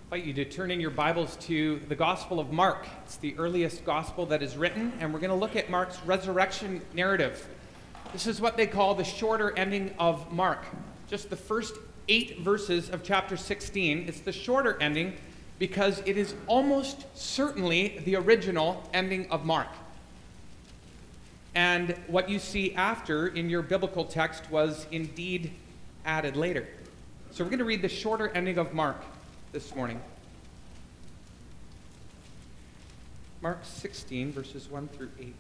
I invite you to turn in your Bibles to the Gospel of Mark. It's the earliest gospel that is written, and we're going to look at Mark's resurrection narrative. This is what they call the shorter ending of Mark. Just the first 8 verses of chapter 16. It's the shorter ending because it is almost certainly the original ending of Mark. And what you see after in your biblical text was indeed added later. So we're going to read the shorter ending of Mark this morning. Mark 16, verses 1 through 8.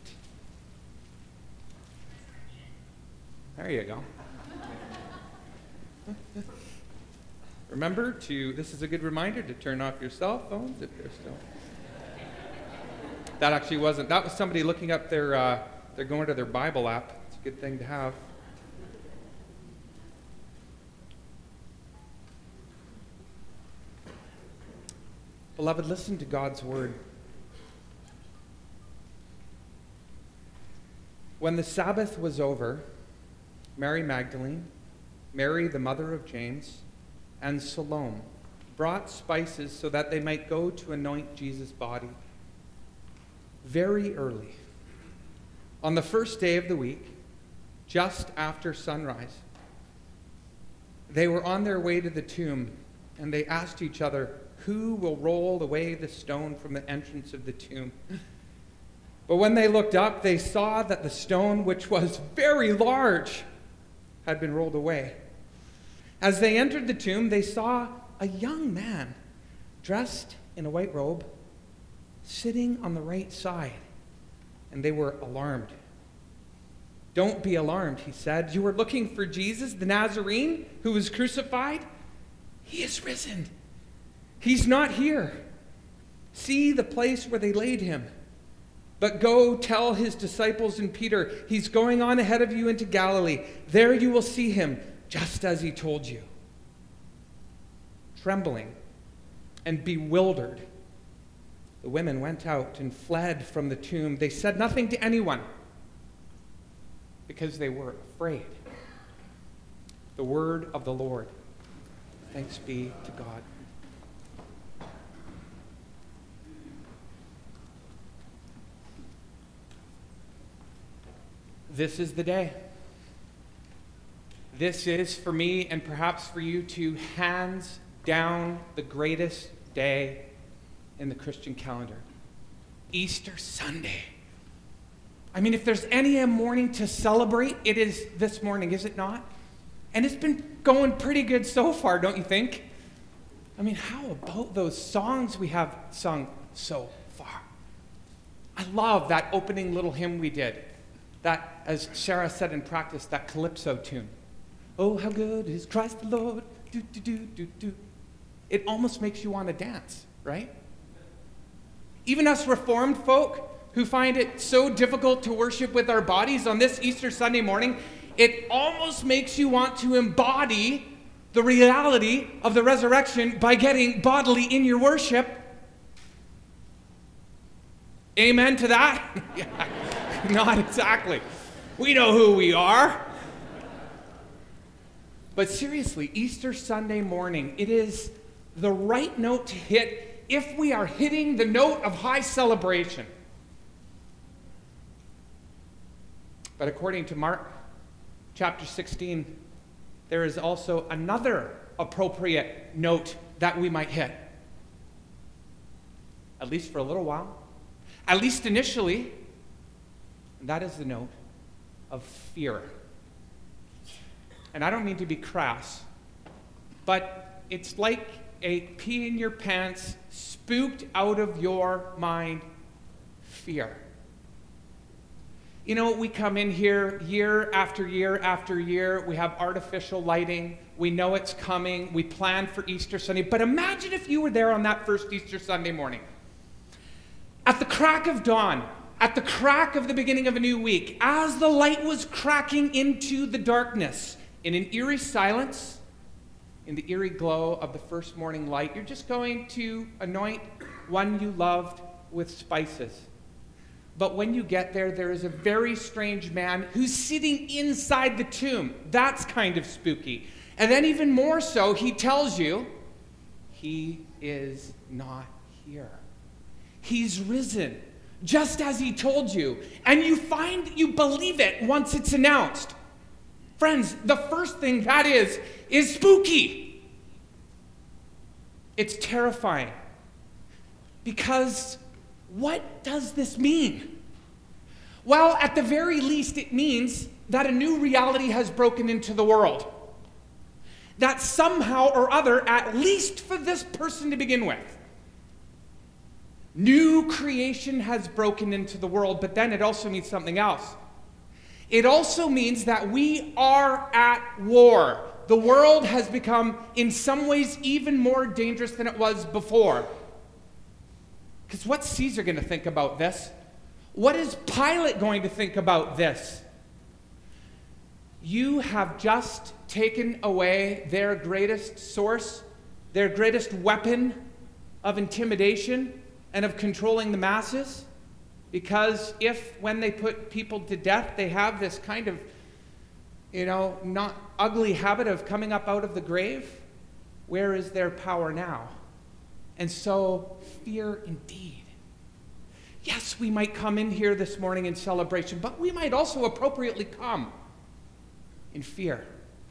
There you go. Remember this is a good reminder to turn off your cell phones if they're still. That actually wasn't, that was somebody looking up they're going to their Bible app. It's a good thing to have. Beloved, listen to God's word. When the Sabbath was over, Mary Magdalene, Mary the mother of James, and Salome brought spices so that they might go to anoint Jesus' body. Very early, on the first day of the week, just after sunrise, they were on their way to the tomb, and they asked each other, "Who will roll away the stone from the entrance of the tomb?" But when they looked up, they saw that the stone, which was very large, had been rolled away. As they entered the tomb, they saw a young man dressed in a white robe sitting on the right side, and they were alarmed. "Don't be alarmed," he said. "You are looking for Jesus, the Nazarene, who was crucified? He is risen. He's not here. See the place where they laid him. But go tell his disciples and Peter, he's going on ahead of you into Galilee. There you will see him, just as he told you." Trembling and bewildered, the women went out and fled from the tomb. They said nothing to anyone because they were afraid. The word of the Lord. Thanks be to God. This is the day. This is, for me and perhaps for you too, hands down the greatest day in the Christian calendar. Easter Sunday. I mean, if there's any morning to celebrate, it is this morning, is it not? And it's been going pretty good so far, don't you think? I mean, how about those songs we have sung so far? I love that opening little hymn we did. That, as Sarah said in practice, that calypso tune. "Oh, how good is Christ the Lord, do, do, do, do, do." It almost makes you want to dance, right? Even us Reformed folk who find it so difficult to worship with our bodies on this Easter Sunday morning, it almost makes you want to embody the reality of the resurrection by getting bodily in your worship. Amen to that? Yeah. Not exactly. We know who we are. But seriously, Easter Sunday morning, it is the right note to hit if we are hitting the note of high celebration. But according to Mark chapter 16, there is also another appropriate note that we might hit. At least for a little while. At least initially. And that is the note of fear. And I don't mean to be crass, but it's like a pee in your pants, spooked out of your mind fear. You know, we come in here year after year after year. We have artificial lighting. We know it's coming. We plan for Easter Sunday. But imagine if you were there on that first Easter Sunday morning. At the crack of dawn, at the crack of the beginning of a new week, as the light was cracking into the darkness, in an eerie silence, in the eerie glow of the first morning light, you're just going to anoint one you loved with spices. But when you get there, there is a very strange man who's sitting inside the tomb. That's kind of spooky. And then even more so, he tells you he is not here. He's risen, just as he told you. And you find you believe it once it's announced. Friends, the first thing that is spooky. It's terrifying. Because what does this mean? Well, at the very least, it means that a new reality has broken into the world. That somehow or other, at least for this person to begin with, new creation has broken into the world, but then it also means something else. It also means that we are at war. The world has become, in some ways, even more dangerous than it was before. Because what's Caesar going to think about this? What is Pilate going to think about this? You have just taken away their greatest source, their greatest weapon of intimidation and of controlling the masses. Because if, when they put people to death, they have this kind of, not ugly habit of coming up out of the grave, where is their power now? And so, fear indeed. Yes, we might come in here this morning in celebration, but we might also appropriately come in fear.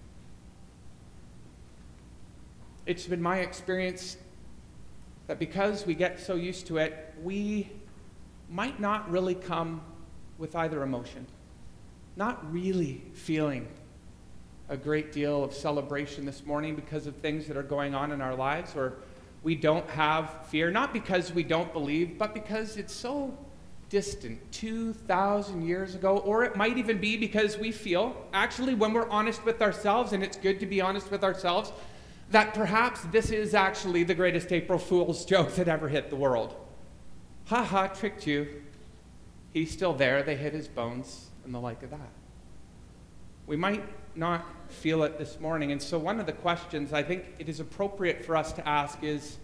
It's been my experience that because we get so used to it, we might not really come with either emotion. Not really feeling a great deal of celebration this morning because of things that are going on in our lives, or we don't have fear, not because we don't believe, but because it's so distant, 2,000 years ago, or it might even be because we feel, actually, when we're honest with ourselves, and it's good to be honest with ourselves, that perhaps this is actually the greatest April Fool's joke that ever hit the world. Ha ha, tricked you. He's still there, they hit his bones, and the like of that. We might not feel it this morning, and so one of the questions I think it is appropriate for us to ask is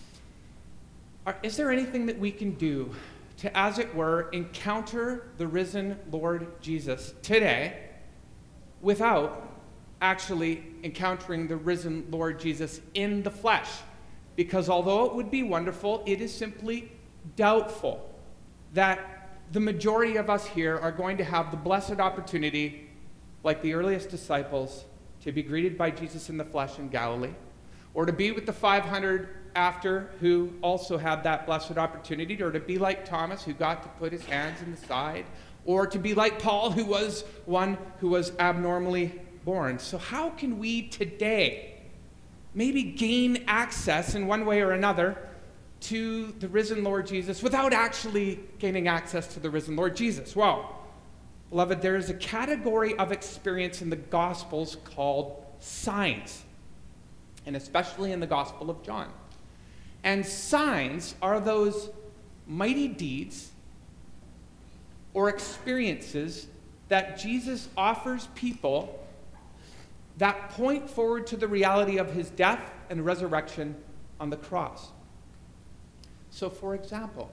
there anything that we can do to, as it were, encounter the risen Lord Jesus today without actually encountering the risen Lord Jesus in the flesh? Because although it would be wonderful, it is simply doubtful that the majority of us here are going to have the blessed opportunity, like the earliest disciples, to be greeted by Jesus in the flesh in Galilee, or to be with the 500 after who also had that blessed opportunity, or to be like Thomas who got to put his hands in the side, or to be like Paul who was one who was abnormally born. So how can we today maybe gain access in one way or another to the risen Lord Jesus without actually gaining access to the risen Lord Jesus? Well, beloved, there is a category of experience in the Gospels called signs, and especially in the Gospel of John. And signs are those mighty deeds or experiences that Jesus offers people that point forward to the reality of his death and resurrection on the cross. So, for example,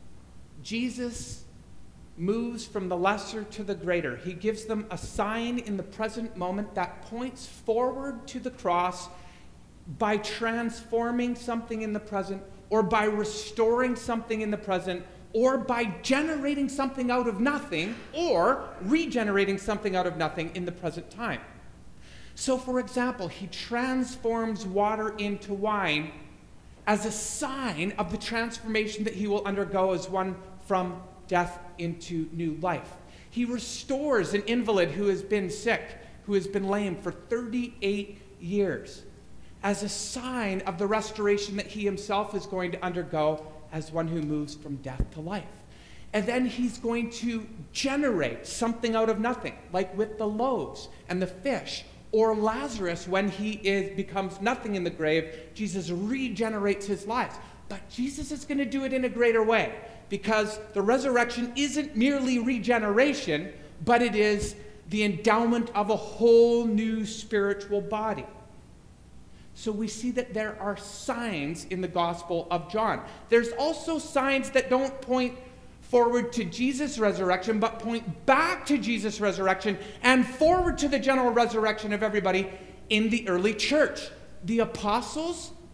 Jesus moves from the lesser to the greater. He gives them a sign in the present moment that points forward to the cross by transforming something in the present, or by restoring something in the present, or by generating something out of nothing, or regenerating something out of nothing in the present time. So, for example, he transforms water into wine as a sign of the transformation that he will undergo as one from death into new life. He restores an invalid who has been sick, who has been lame for 38 years, as a sign of the restoration that he himself is going to undergo as one who moves from death to life. And then he's going to generate something out of nothing, like with the loaves and the fish, or Lazarus when he becomes nothing in the grave. Jesus regenerates his life. But Jesus is going to do it in a greater way, because the resurrection isn't merely regeneration, but it is the endowment of a whole new spiritual body. So we see that there are signs in the Gospel of John. There's also signs that don't point forward to Jesus' resurrection, but point back to Jesus' resurrection and forward to the general resurrection of everybody in the early church. The apostles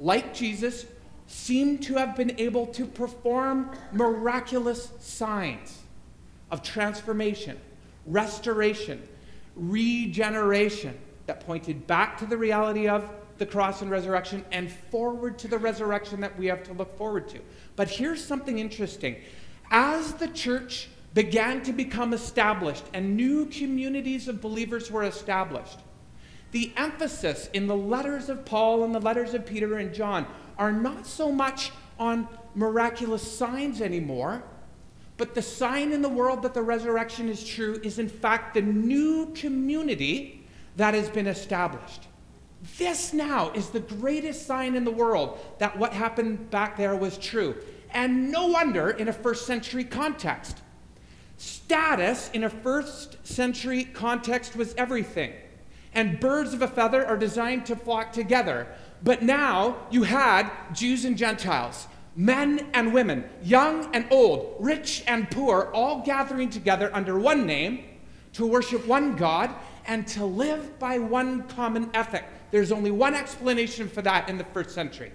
like Jesus, seem to have been able to perform miraculous signs of transformation, restoration, regeneration that pointed back to the reality of the cross and resurrection and forward to the resurrection that we have to look forward to. But here's something interesting. As the church began to become established and new communities of believers were established, the emphasis in the letters of Paul and the letters of Peter and John are not so much on miraculous signs anymore, but the sign in the world that the resurrection is true is in fact the new community that has been established. This now is the greatest sign in the world that what happened back there was true. And no wonder in a first century context. Status in a first century context was everything. And birds of a feather are designed to flock together. But now you had Jews and Gentiles, men and women, young and old, rich and poor, all gathering together under one name to worship one God and to live by one common ethic. There's only one explanation for that in the first century.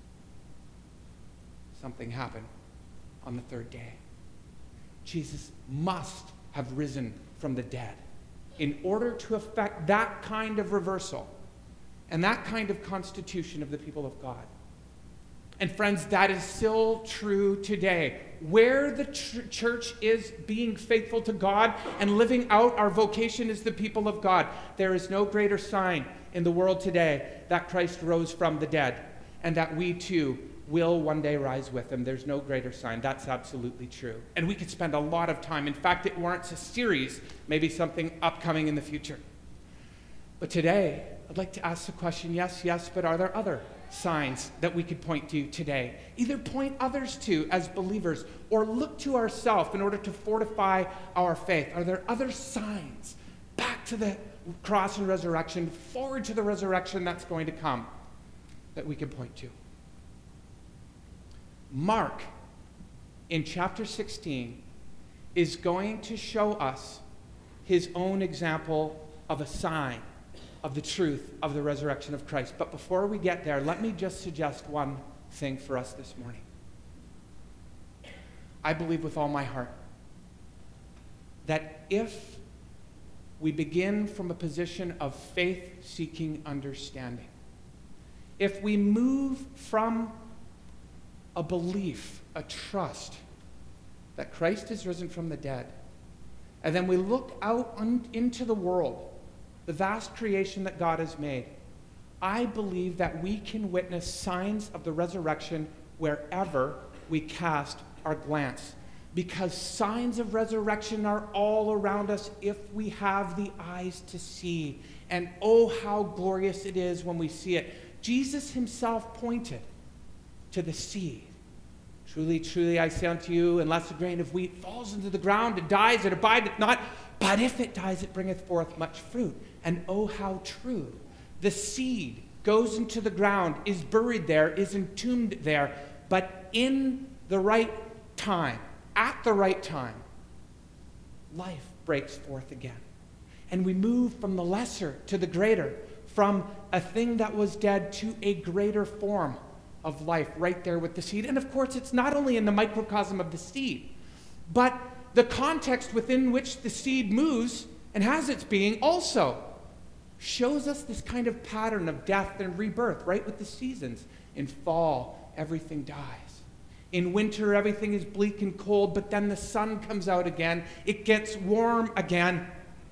Something happened on the third day. Jesus must have risen from the dead in order to effect that kind of reversal and that kind of constitution of the people of God. And friends, that is still true today. Where the church is being faithful to God and living out our vocation as the people of God, there is no greater sign in the world today that Christ rose from the dead and that we too will one day rise with him. There's no greater sign. That's absolutely true. And we could spend a lot of time. In fact, it warrants a series, maybe something upcoming in the future. But today, I'd like to ask the question, yes, but are there other signs that we could point to today? Either point others to as believers or look to ourselves in order to fortify our faith. Are there other signs back to the cross and resurrection, forward to the resurrection that's going to come that we can point to? Mark, in chapter 16, is going to show us his own example of a sign of the truth of the resurrection of Christ. But before we get there, let me just suggest one thing for us this morning. I believe with all my heart that if we begin from a position of faith-seeking understanding, if we move from a belief, a trust that Christ is risen from the dead, and then we look out into the world, the vast creation that God has made, I believe that we can witness signs of the resurrection wherever we cast our glance. Because signs of resurrection are all around us if we have the eyes to see. And oh, how glorious it is when we see it. Jesus himself pointed to the seed. Truly, truly, I say unto you, unless a grain of wheat falls into the ground and dies, it abideth not. But if it dies, it bringeth forth much fruit. And oh, how true. The seed goes into the ground, is buried there, is entombed there. But in the right time, at the right time, life breaks forth again. And we move from the lesser to the greater, from a thing that was dead to a greater form of life right there with the seed. And of course, it's not only in the microcosm of the seed, but the context within which the seed moves and has its being also shows us this kind of pattern of death and rebirth, right with the seasons. In fall, everything dies. In winter, everything is bleak and cold, but then the sun comes out again. It gets warm again.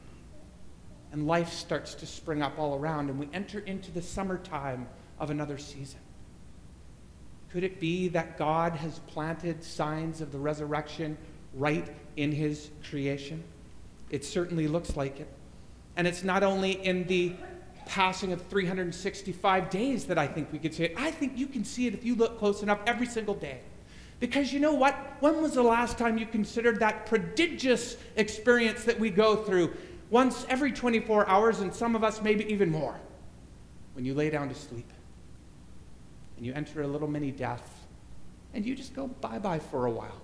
And life starts to spring up all around, and we enter into the summertime of another season. Could it be that God has planted signs of the resurrection right in his creation? It certainly looks like it. And it's not only in the passing of 365 days that I think we could see it. I think you can see it if you look close enough every single day. Because you know what? When was the last time you considered that prodigious experience that we go through once every 24 hours, and some of us maybe even more, when you lay down to sleep and you enter a little mini death and you just go bye-bye for a while.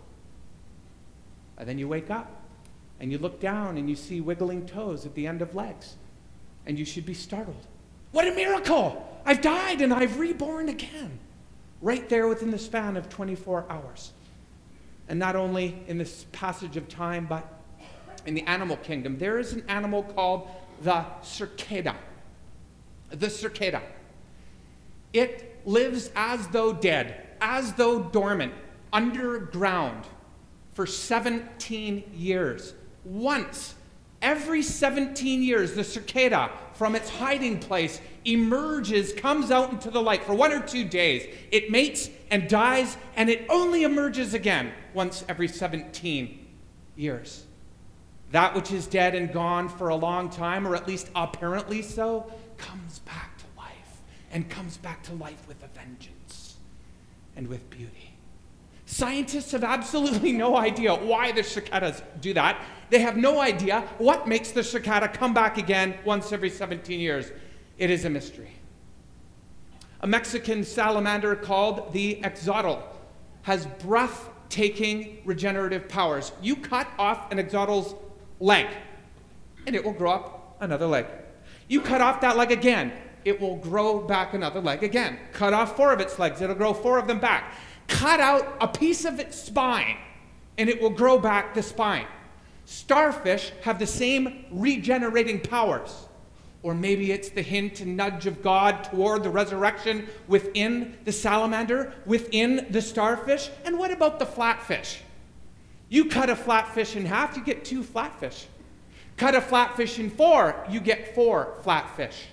And then you wake up and you look down and you see wiggling toes at the end of legs, and you should be startled. What a miracle! I've died and I've reborn again. Right there within the span of 24 hours. And not only in this passage of time, but in the animal kingdom, there is an animal called the cicada. The cicada. It lives as though dead, as though dormant, underground for 17 years. Once every 17 years, the cicada from its hiding place emerges, comes out into the light for 1 or 2 days. It mates and dies, and it only emerges again once every 17 years. That which is dead and gone for a long time, or at least apparently so, comes back to life, and comes back to life with a vengeance and with beauty. Scientists have absolutely no idea why the cicadas do that. They have no idea what makes the cicada come back again once every 17 years. It is a mystery. A Mexican salamander called the axolotl has breathtaking regenerative powers. You cut off an axolotl's leg, and it will grow up another leg. You cut off that leg again, it will grow back another leg again. Cut off 4 of its legs, it'll grow 4 of them back. Cut out a piece of its spine, and it will grow back the spine. Starfish have the same regenerating powers. Or maybe it's the hint and nudge of God toward the resurrection within the salamander, within the starfish. And what about the flatfish? You cut a flatfish in half, you get 2 flatfish. Cut a flatfish in 4, you get 4 flatfish.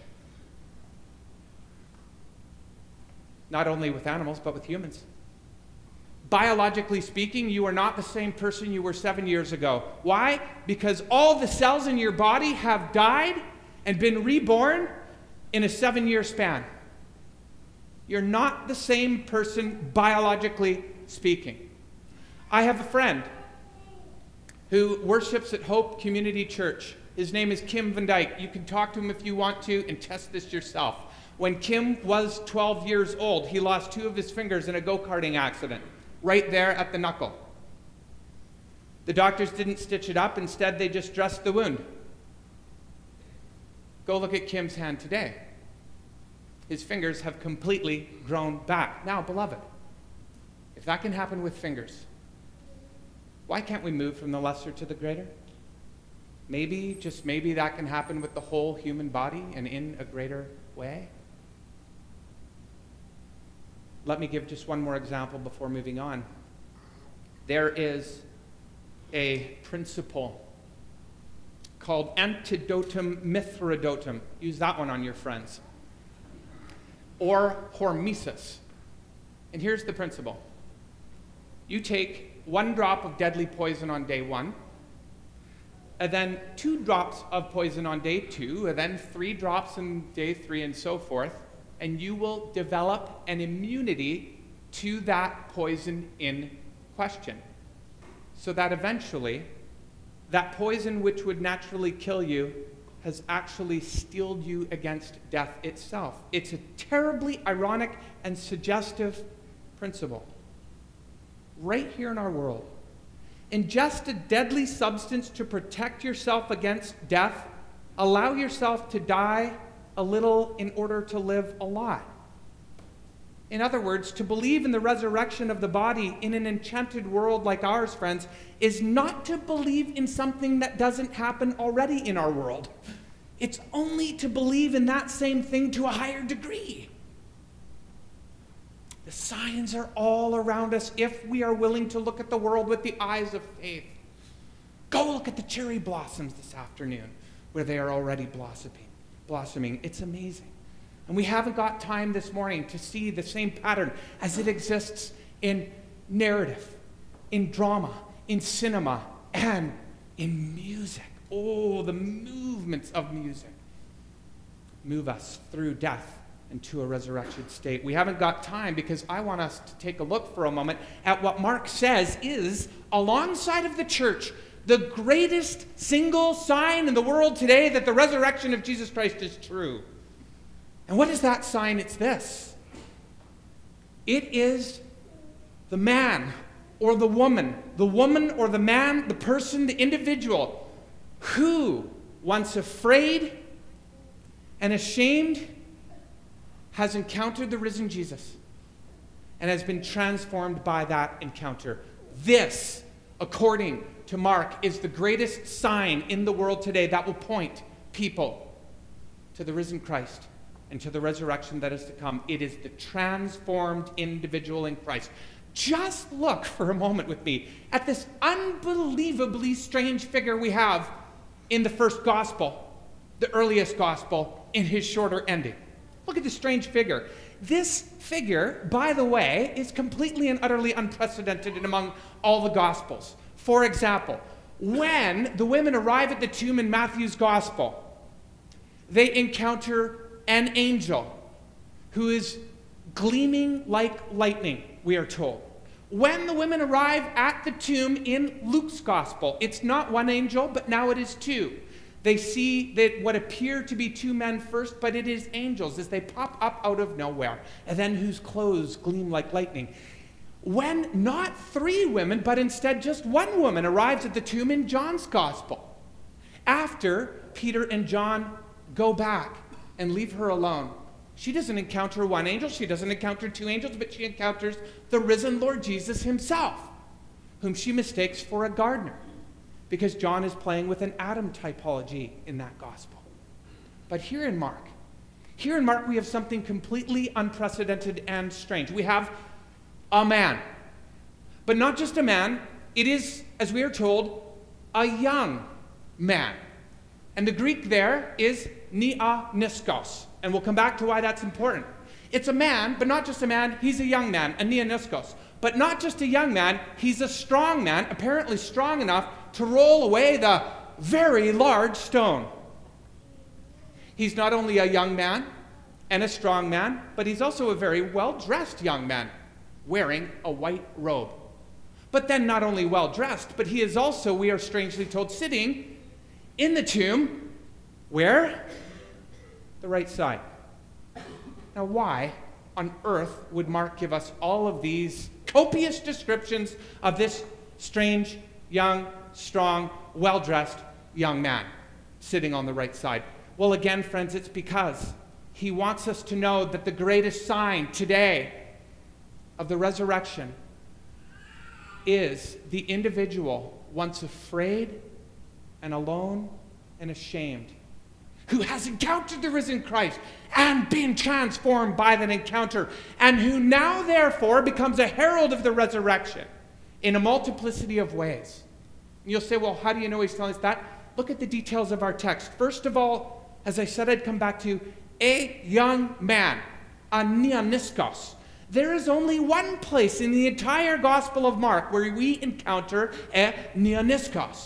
Not only with animals, but with humans. Biologically speaking, you are not the same person you were 7 years ago. Why? Because all the cells in your body have died and been reborn in a 7-year span. You're not the same person biologically speaking. I have a friend who worships at Hope Community Church. His name is Kim Van Dyke. You can talk to him if you want to and test this yourself. When Kim was 12 years old, he lost 2 of his fingers in a go-karting accident, right there at the knuckle. The doctors didn't stitch it up. Instead, they just dressed the wound. Go look at Kim's hand today. His fingers have completely grown back. Now, beloved, if that can happen with fingers, why can't we move from the lesser to the greater? Maybe, just maybe, that can happen with the whole human body and in a greater way. Let me give just one more example before moving on. There is a principle called antidotum mithridotum. Use that one on your friends. Or hormesis. And here's the principle. You take 1 drop of deadly poison on day 1, and then 2 drops of poison on day 2, and then 3 drops on day 3, and so forth, and you will develop an immunity to that poison in question. So that eventually, that poison which would naturally kill you has actually steeled you against death itself. It's a terribly ironic and suggestive principle. Right here in our world. Ingest a deadly substance to protect yourself against death. Allow yourself to die a little in order to live a lot. In other words, to believe in the resurrection of the body in an enchanted world like ours, friends, is not to believe in something that doesn't happen already in our world. It's only to believe in that same thing to a higher degree. The signs are all around us if we are willing to look at the world with the eyes of faith. Go look at the cherry blossoms this afternoon, where they are already blossoming. It's amazing. And we haven't got time this morning to see the same pattern as it exists in narrative, in drama, in cinema, and in music. Oh, the movements of music move us through death into a resurrection state. We haven't got time because I want us to take a look for a moment at what Mark says is, alongside of the church, the greatest single sign in the world today that the resurrection of Jesus Christ is true. And what is that sign? It's this. It is the man or the woman or the man, the person, the individual who, once afraid and ashamed has encountered the risen Jesus and has been transformed by that encounter. This, according to Mark, is the greatest sign in the world today that will point people to the risen Christ and to the resurrection that is to come. It is the transformed individual in Christ. Just look for a moment with me at this unbelievably strange figure we have in the first gospel, the earliest gospel, in his shorter ending. Look at this strange figure. This figure, by the way, is completely and utterly unprecedented in among all the Gospels. For example, when the women arrive at the tomb in Matthew's Gospel, they encounter an angel who is gleaming like lightning, we are told. When the women arrive at the tomb in Luke's Gospel, it's not one angel, but now it is two. They see that what appear to be two men first, but it is angels as they pop up out of nowhere, and then whose clothes gleam like lightning. When not three women, but instead just one woman arrives at the tomb in John's Gospel, after Peter and John go back and leave her alone, she doesn't encounter one angel, she doesn't encounter two angels, but she encounters the risen Lord Jesus himself, whom she mistakes for a gardener, because John is playing with an Adam typology in that gospel. But here in Mark we have something completely unprecedented and strange. We have a man. But not just a man, it is, as we are told, a young man. And the Greek there is neoniskos. And we'll come back to why that's important. It's a man, but not just a man, he's a young man, a neoniskos. But not just a young man, he's a strong man, apparently strong enough to roll away the very large stone. He's not only a young man and a strong man, but he's also a very well-dressed young man, wearing a white robe. But then not only well-dressed, but he is also, we are strangely told, sitting in the tomb, where? The right side. Now why on earth would Mark give us all of these copious descriptions of this strange, young, strong, well-dressed young man sitting on the right side? Well, again, friends, it's because he wants us to know that the greatest sign today of the resurrection is the individual once afraid and alone and ashamed, who has encountered the risen Christ and been transformed by that encounter, and who now therefore becomes a herald of the resurrection in a multiplicity of ways. And you'll say, well, how do you know he's telling us that? Look at the details of our text. First of all, as I said I'd come back to, a young man, a neoniskos. There is only one place in the entire Gospel of Mark where we encounter a neoniskos.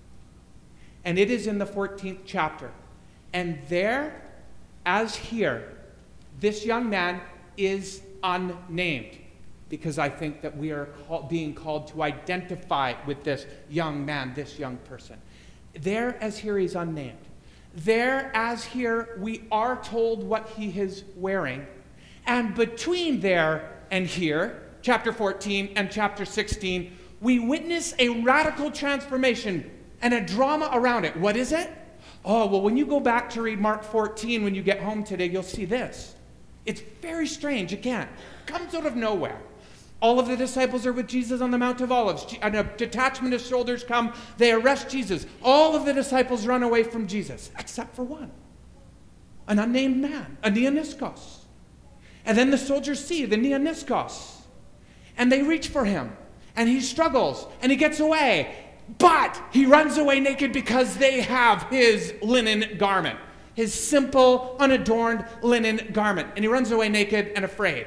And it is in the 14th chapter. And there, as here, this young man is unnamed, because I think that we are being called to identify with this young man, this young person. There, as here, he's unnamed. There, as here, we are told what he is wearing. And between there and here, chapter 14 and chapter 16, we witness a radical transformation and a drama around it. What is it? Oh, well, when you go back to read Mark 14 when you get home today, you'll see this. It's very strange, again. Comes out of nowhere. All of the disciples are with Jesus on the Mount of Olives. And a detachment of soldiers come. They arrest Jesus. All of the disciples run away from Jesus, except for one. An unnamed man, a neoniskos. And then the soldiers see the neoniskos. And they reach for him. And he struggles. And he gets away. But he runs away naked because they have his linen garment. His simple, unadorned linen garment. And he runs away naked and afraid.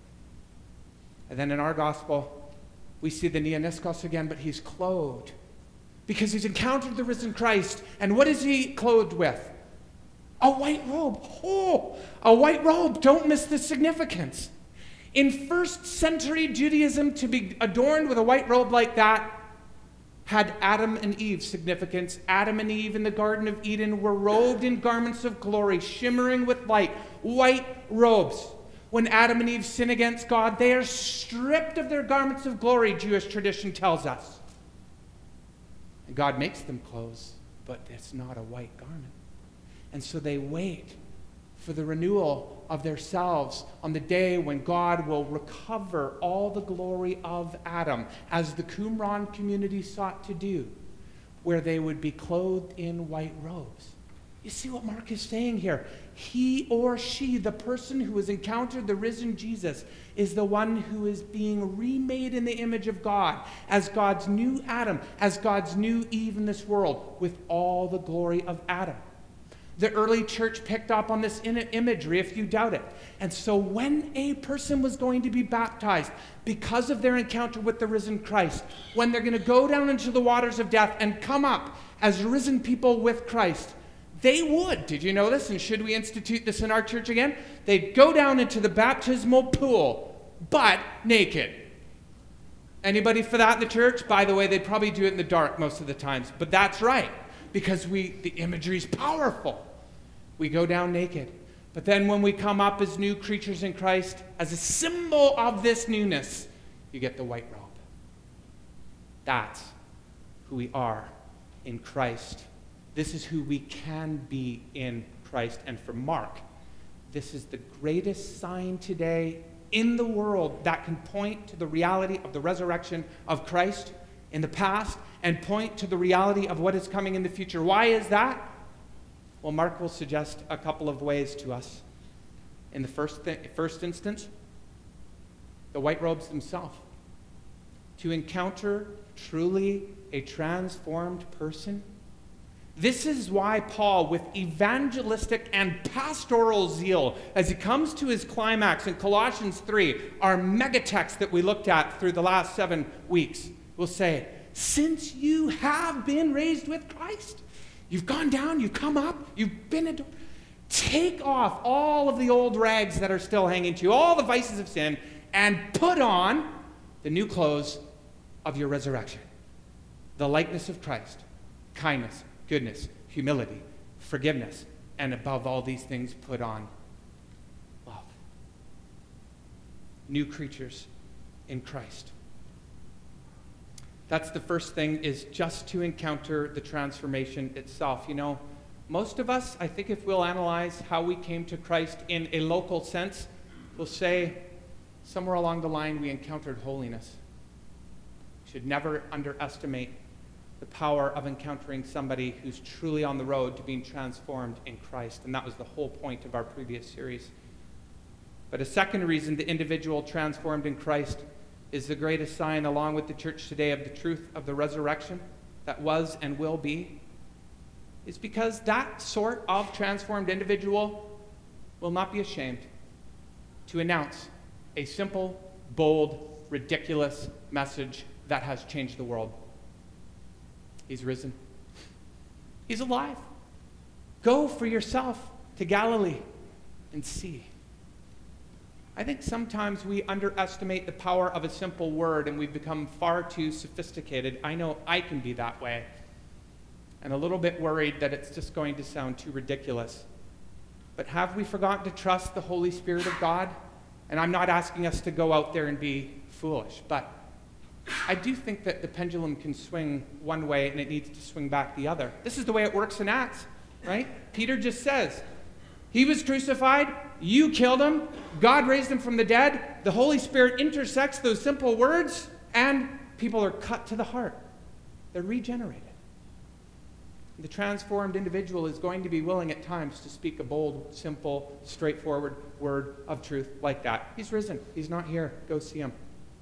And then in our gospel, we see the neoniskos again, but he's clothed. Because he's encountered the risen Christ. And what is he clothed with? A white robe. Oh, a white robe. Don't miss the significance. In first century Judaism, to be adorned with a white robe like that had Adam and Eve's significance. Adam and Eve in the Garden of Eden were robed in garments of glory, shimmering with light, white robes. When Adam and Eve sin against God, they are stripped of their garments of glory, Jewish tradition tells us. And God makes them clothes, but it's not a white garment. And so they wait for the renewal of themselves on the day when God will recover all the glory of Adam, as the Qumran community sought to do, where they would be clothed in white robes. You see what Mark is saying here? He or she, the person who has encountered the risen Jesus, is the one who is being remade in the image of God, as God's new Adam, as God's new Eve in this world, with all the glory of Adam. The early church picked up on this imagery, if you doubt it. And so when a person was going to be baptized, because of their encounter with the risen Christ, when they're going to go down into the waters of death and come up as risen people with Christ, they would, did you know this? And should we institute this in our church again? They'd go down into the baptismal pool, but naked. Anybody for that in the church? By the way, they'd probably do it in the dark most of the times, but that's right, because the imagery is powerful. We go down naked. But then when we come up as new creatures in Christ, as a symbol of this newness, you get the white robe. That's who we are in Christ. This is who we can be in Christ. And for Mark, this is the greatest sign today in the world that can point to the reality of the resurrection of Christ in the past and point to the reality of what is coming in the future. Why is that? Well, Mark will suggest a couple of ways to us. In the first instance, the white robes themselves. To encounter truly a transformed person. This is why Paul, with evangelistic and pastoral zeal, as he comes to his climax in Colossians 3, our megatext that we looked at through the last 7 weeks, will say, since you have been raised with Christ, you've gone down, you've come up, you've been adored. Take off all of the old rags that are still hanging to you, all the vices of sin, and put on the new clothes of your resurrection. The likeness of Christ, kindness, goodness, humility, forgiveness, and above all these things, put on love. New creatures in Christ. That's the first thing, is just to encounter the transformation itself. You know, most of us, I think if we'll analyze how we came to Christ in a local sense, we'll say somewhere along the line we encountered holiness. We should never underestimate the power of encountering somebody who's truly on the road to being transformed in Christ. And that was the whole point of our previous series. But a second reason the individual transformed in Christ is the greatest sign, along with the church today, of the truth of the resurrection that was and will be, is because that sort of transformed individual will not be ashamed to announce a simple, bold, ridiculous message that has changed the world. He's risen. He's alive. Go for yourself to Galilee and see. I think sometimes we underestimate the power of a simple word and we've become far too sophisticated. I know I can be that way. And a little bit worried that it's just going to sound too ridiculous. But have we forgotten to trust the Holy Spirit of God? And I'm not asking us to go out there and be foolish, but I do think that the pendulum can swing one way and it needs to swing back the other. This is the way it works in Acts, right? Peter just says, he was crucified, you killed him, God raised him from the dead, the Holy Spirit intersects those simple words, and people are cut to the heart. They're regenerated. The transformed individual is going to be willing at times to speak a bold, simple, straightforward word of truth like that. He's risen. He's not here. Go see him.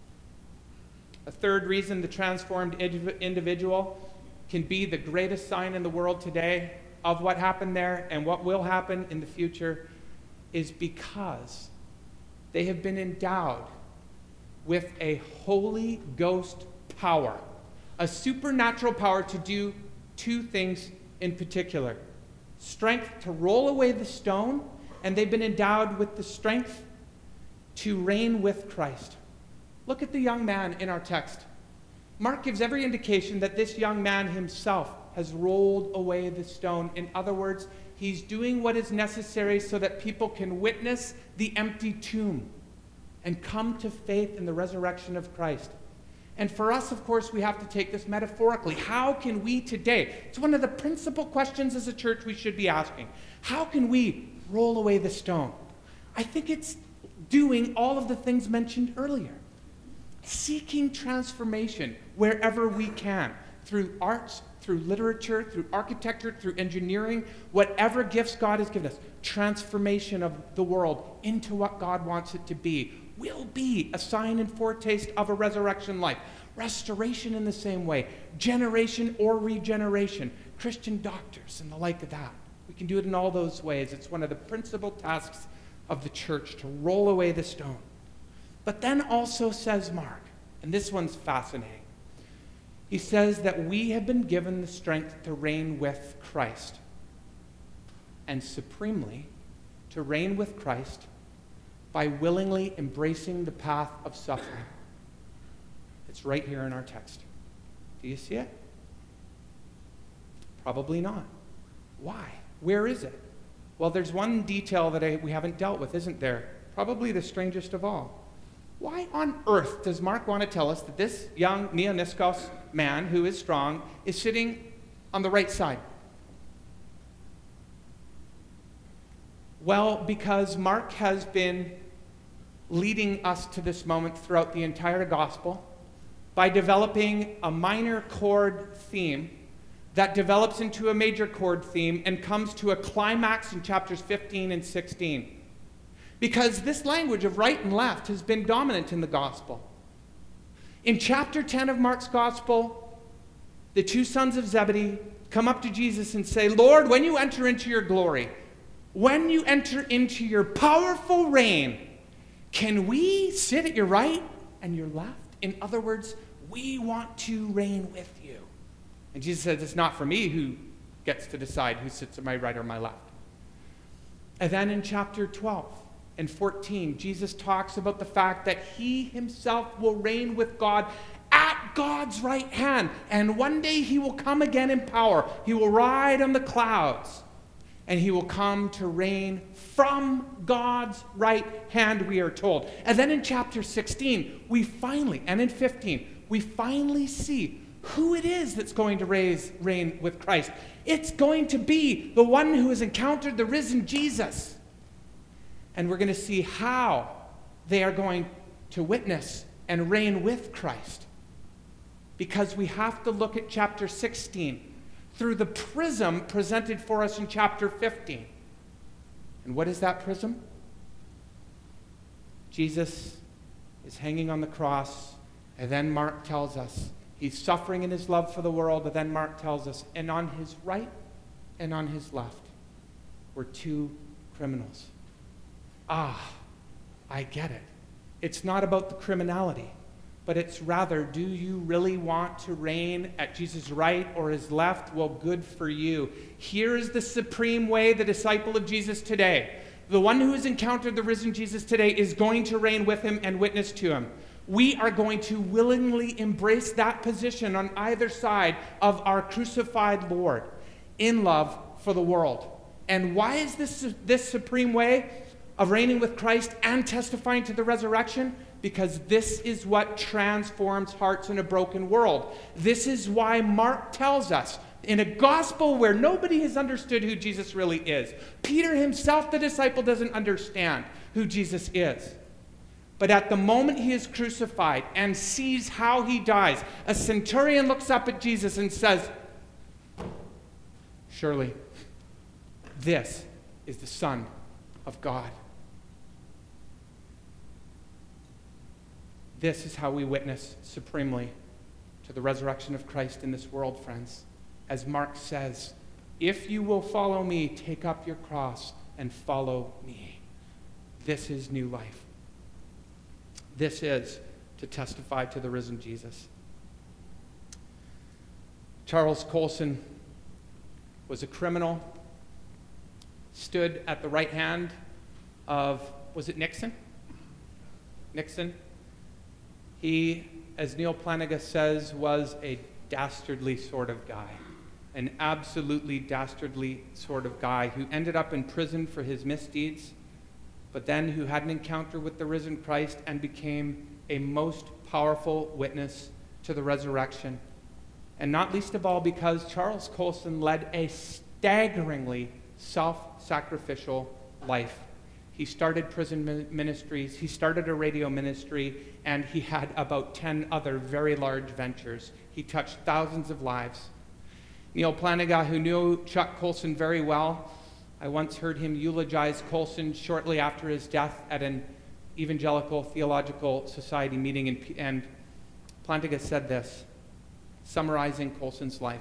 A third reason the transformed individual can be the greatest sign in the world today of what happened there and what will happen in the future is because they have been endowed with a Holy Ghost power, a supernatural power to do two things in particular. Strength to roll away the stone, and they've been endowed with the strength to reign with Christ. Look at the young man in our text. Mark gives every indication that this young man himself has rolled away the stone. In other words, he's doing what is necessary so that people can witness the empty tomb and come to faith in the resurrection of Christ. And for us, of course, we have to take this metaphorically. How can we today, it's one of the principal questions as a church we should be asking. How can we roll away the stone. I think it's doing all of the things mentioned earlier. Seeking transformation wherever we can, through arts, through literature, through architecture, through engineering, whatever gifts God has given us. Transformation of the world into what God wants it to be will be a sign and foretaste of a resurrection life. Restoration in the same way. Generation or regeneration. Christian doctors and the like of that. We can do it in all those ways. It's one of the principal tasks of the church to roll away the stone. But then also says Mark, and this one's fascinating. He says that we have been given the strength to reign with Christ. And supremely, to reign with Christ by willingly embracing the path of suffering. It's right here in our text. Do you see it? Probably not. Why? Where is it? Well, there's one detail that we haven't dealt with, isn't there? Probably the strangest of all. Why on earth does Mark want to tell us that this young Neoniskos man who is strong is sitting on the right side? Well, because Mark has been leading us to this moment throughout the entire gospel by developing a minor chord theme that develops into a major chord theme and comes to a climax in chapters 15 and 16. Because this language of right and left has been dominant in the gospel. In chapter 10 of Mark's gospel, the two sons of Zebedee come up to Jesus and say, Lord, when you enter into your glory, when you enter into your powerful reign, can we sit at your right and your left? In other words, we want to reign with you. And Jesus says, it's not for me who gets to decide who sits at my right or my left. And then in chapter 12 and 14, Jesus talks about the fact that he himself will reign with God at God's right hand. And one day he will come again in power. He will ride on the clouds. And he will come to reign from God's right hand, we are told. And then in chapter 16, and in 15, we finally see who it is that's going to reign with Christ. It's going to be the one who has encountered the risen Jesus. And we're going to see how they are going to witness and reign with Christ. Because we have to look at chapter 16 through the prism presented for us in chapter 15. And what is that prism? Jesus is hanging on the cross, and then Mark tells us he's suffering in his love for the world, and then Mark tells us, and on his right and on his left were two criminals. I get it. It's not about the criminality, but it's rather, do you really want to reign at Jesus' right or his left? Well, good for you. Here is the supreme way the disciple of Jesus today, the one who has encountered the risen Jesus today, is going to reign with him and witness to him. We are going to willingly embrace that position on either side of our crucified Lord in love for the world. And why is this supreme way of reigning with Christ and testifying to the resurrection? Because this is what transforms hearts in a broken world. This is why Mark tells us, in a gospel where nobody has understood who Jesus really is. Peter himself, the disciple, doesn't understand who Jesus is. But at the moment he is crucified and sees how he dies, a centurion looks up at Jesus and says, surely this is the Son of God. This is how we witness supremely to the resurrection of Christ in this world, friends. As Mark says, if you will follow me, take up your cross and follow me. This is new life. This is to testify to the risen Jesus. Charles Colson was a criminal, stood at the right hand of, was it Nixon? Nixon. He, as Neil Plantinga says, was a dastardly sort of guy, an absolutely dastardly sort of guy who ended up in prison for his misdeeds, but then who had an encounter with the risen Christ and became a most powerful witness to the resurrection. And not least of all because Charles Colson led a staggeringly self-sacrificial life. He started prison ministries, he started a radio ministry, and he had about 10 other very large ventures. He touched thousands of lives. Neil Plantinga, who knew Chuck Colson very well, I once heard him eulogize Colson shortly after his death at an Evangelical Theological Society meeting, and Plantinga said this, summarizing Colson's life.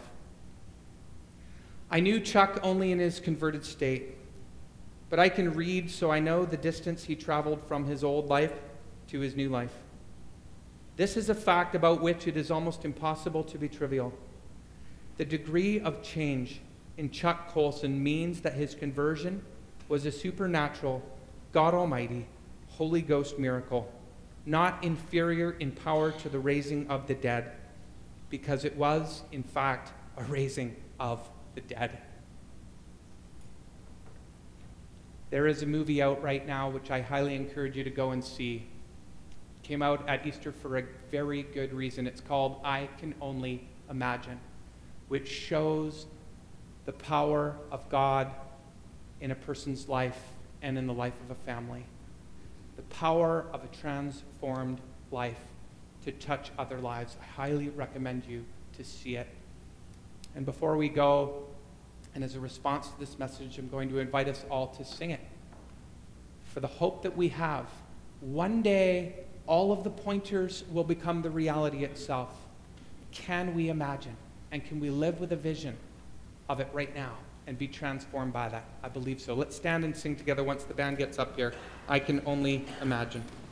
I knew Chuck only in his converted state, but I can read, so I know the distance he traveled from his old life to his new life. This is a fact about which it is almost impossible to be trivial. The degree of change in Chuck Colson means that his conversion was a supernatural, God Almighty, Holy Ghost miracle, not inferior in power to the raising of the dead, because it was, in fact, a raising of the dead. There is a movie out right now which I highly encourage you to go and see. It came out at Easter for a very good reason. It's called I Can Only Imagine, which shows the power of God in a person's life and in the life of a family. The power of a transformed life to touch other lives. I highly recommend you to see it. And before we go, and as a response to this message, I'm going to invite us all to sing it. For the hope that we have, one day all of the pointers will become the reality itself. Can we imagine? And can we live with a vision of it right now and be transformed by that? I believe so. Let's stand and sing together once the band gets up here. I Can Only Imagine.